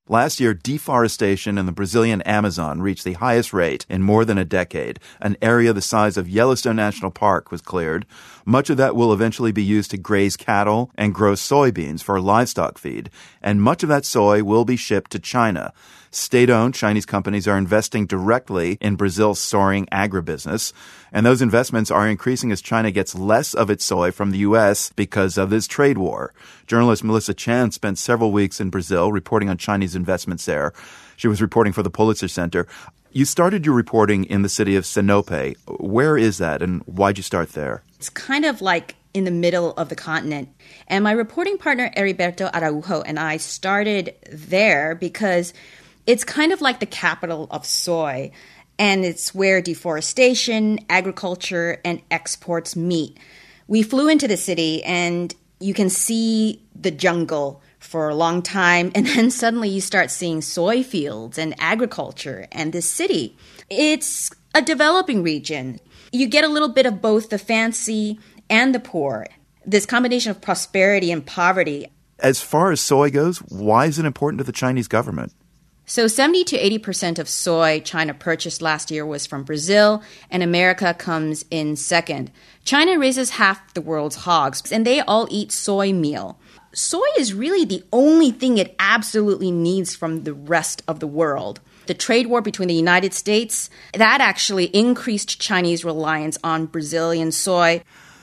Last year, deforestation in the Brazilian Amazon reached the highest rate in more than a decade. An area the size of Yellowstone National Park was cleared. Much of that will eventually be used to graze cattle and grow soybeans for livestock feed. And much of that soy will be shipped to China. State-owned Chinese companies are investing directly in Brazil's soaring agribusiness, and those investments are increasing as China gets less of its soy from the U.S. because of this trade war. Journalist Melissa Chan spent several weeks in Brazil reporting on Chinese investments there. She was reporting for the Pulitzer Center. You started your reporting in the city of Sinop. Where is that, and why'd you start there? It's kind of like in the middle of the continent. And my reporting partner, Heriberto Araujo, and I started there because it's kind of like the capital of soy, and it's where deforestation, agriculture, and exports meet. We flew into the city, and you can see the jungle for a long time, and then suddenly you start seeing soy fields and agriculture and this city. It's a developing region. You get a little bit of both the fancy and the poor, this combination of prosperity and poverty. As far as soy goes, why is it important to the Chinese government? So 70 to 80% of soy China purchased last year was from Brazil, and America comes in second. China raises half the world's hogs, and they all eat soy meal. Soy is really the only thing it absolutely needs from the rest of the world. The trade war between the United States, that actually increased Chinese reliance on Brazilian soy.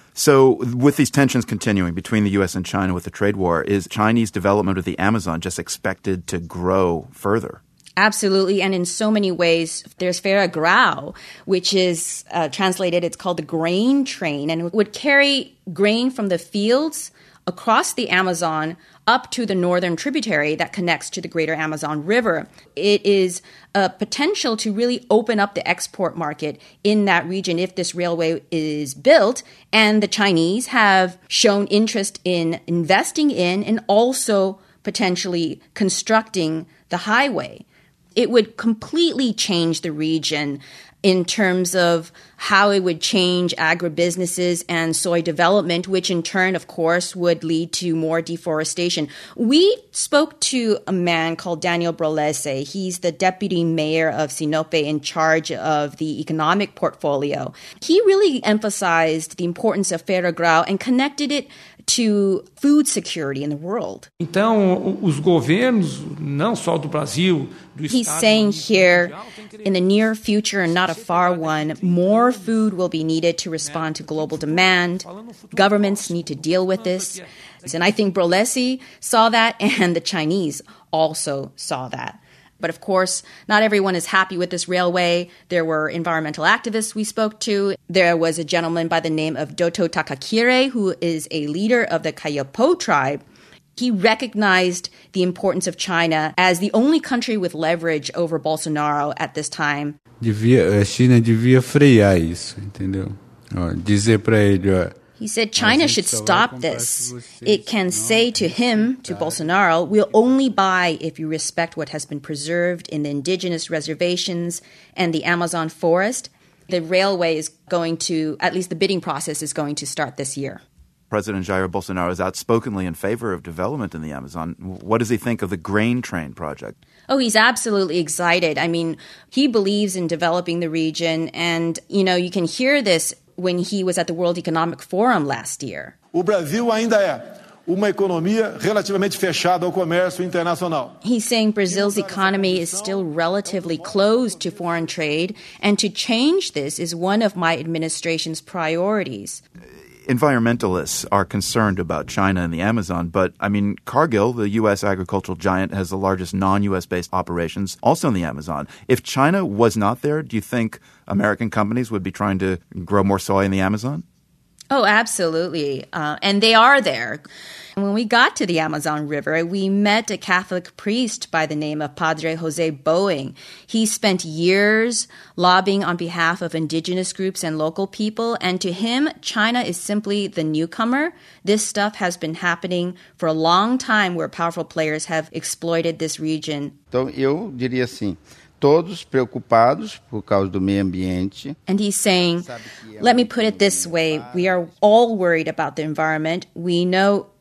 So with these tensions continuing between the U.S. and China with the trade war, is Chinese development of the Amazon just expected to grow further? Absolutely. And in so many ways, there's Ferrogrão, which is translated, it's called the grain train, and it would carry grain from the fields across the Amazon up to the northern tributary that connects to the greater Amazon River. It is a potential to really open up the export market in that region if this railway is built. And the Chinese have shown interest in investing in and also potentially constructing the highway. It would completely change the region in terms of how it would change agribusinesses and soy development, which in turn, of course, would lead to more deforestation. We spoke to a man called Daniel Brolese. He's the deputy mayor of Sinop in charge of the economic portfolio. He really emphasized the importance of Ferrogrão and connected it to food security in the world. Então, os governos, não só do Brasil, do He's saying here, in the near future and not a far one, more food will be needed to respond to global demand. Governments need to deal with this. And I think Brolese saw that, and the Chinese also saw that. But of course, not everyone is happy with this railway. There were environmental activists we spoke to. There was a gentleman by the name of Doto Takakire, who is a leader of the Kayapo tribe. He recognized the importance of China as the only country with leverage over Bolsonaro at this time. A China devia frear isso, entendeu? Dizer para ele, he said China should stop this. It can say to him, to Bolsonaro, we'll only buy if you respect what has been preserved in the indigenous reservations and the Amazon forest. The railway is going to, at least the bidding process is going to start this year. President Jair Bolsonaro is outspokenly in favor of development in the Amazon. What does he think of the grain train project? Oh, he's absolutely excited. I mean, he believes in developing the region. And, you can hear this when he was at the World Economic Forum last year. O Brasil ainda é uma economia relativamente fechada ao comércio internacional. He's saying Brazil's economy is still relatively closed to foreign trade, and to change this is one of my administration's priorities. Environmentalists are concerned about China and the Amazon, but, Cargill, the U.S. agricultural giant, has the largest non-U.S. based operations also in the Amazon. If China was not there, do you think American companies would be trying to grow more soy in the Amazon? Oh, absolutely. And they are there. When we got to the Amazon River, we met a Catholic priest by the name of Padre Jose Boeing. He spent years lobbying on behalf of indigenous groups and local people, and to him, China is simply the newcomer. This stuff has been happening for a long time where powerful players have exploited this region. Então, eu diria assim, todos preocupados por causa do meio ambiente. And he's saying, let me put it this way, we are all worried about the environment. We know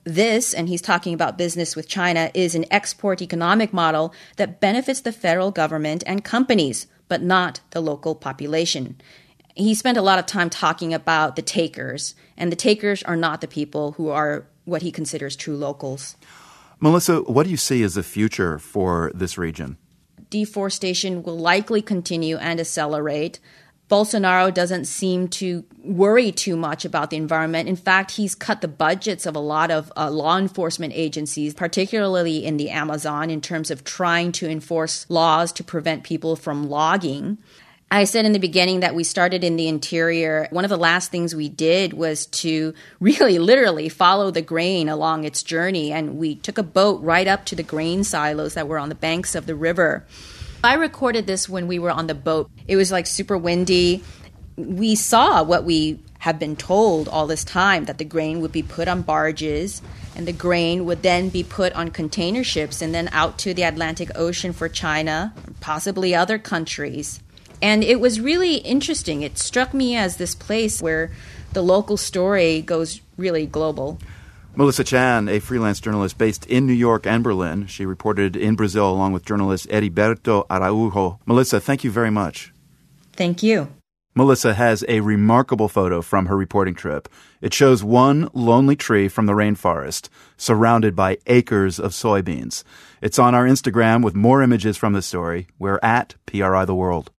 this, and he's talking about business with China, is an export economic model that benefits the federal government and companies, but not the local population. He spent a lot of time talking about the takers, and the takers are not the people who are what he considers true locals. Melissa, what do you see as the future for this region? Deforestation will likely continue and accelerate. Bolsonaro doesn't seem to worry too much about the environment. In fact, he's cut the budgets of a lot of law enforcement agencies, particularly in the Amazon, in terms of trying to enforce laws to prevent people from logging. I said in the beginning that we started in the interior. One of the last things we did was to really literally follow the grain along its journey, and we took a boat right up to the grain silos that were on the banks of the river. I recorded this when we were on the boat. It was like super windy. We saw what we have been told all this time, that the grain would be put on barges and the grain would then be put on container ships and then out to the Atlantic Ocean for China, possibly other countries. And it was really interesting. It struck me as this place where the local story goes really global. Melissa Chan, a freelance journalist based in New York and Berlin. She reported in Brazil along with journalist Heriberto Araujo. Melissa, thank you very much. Thank you. Melissa has a remarkable photo from her reporting trip. It shows one lonely tree from the rainforest surrounded by acres of soybeans. It's on our Instagram with more images from the story. We're at PRI The World.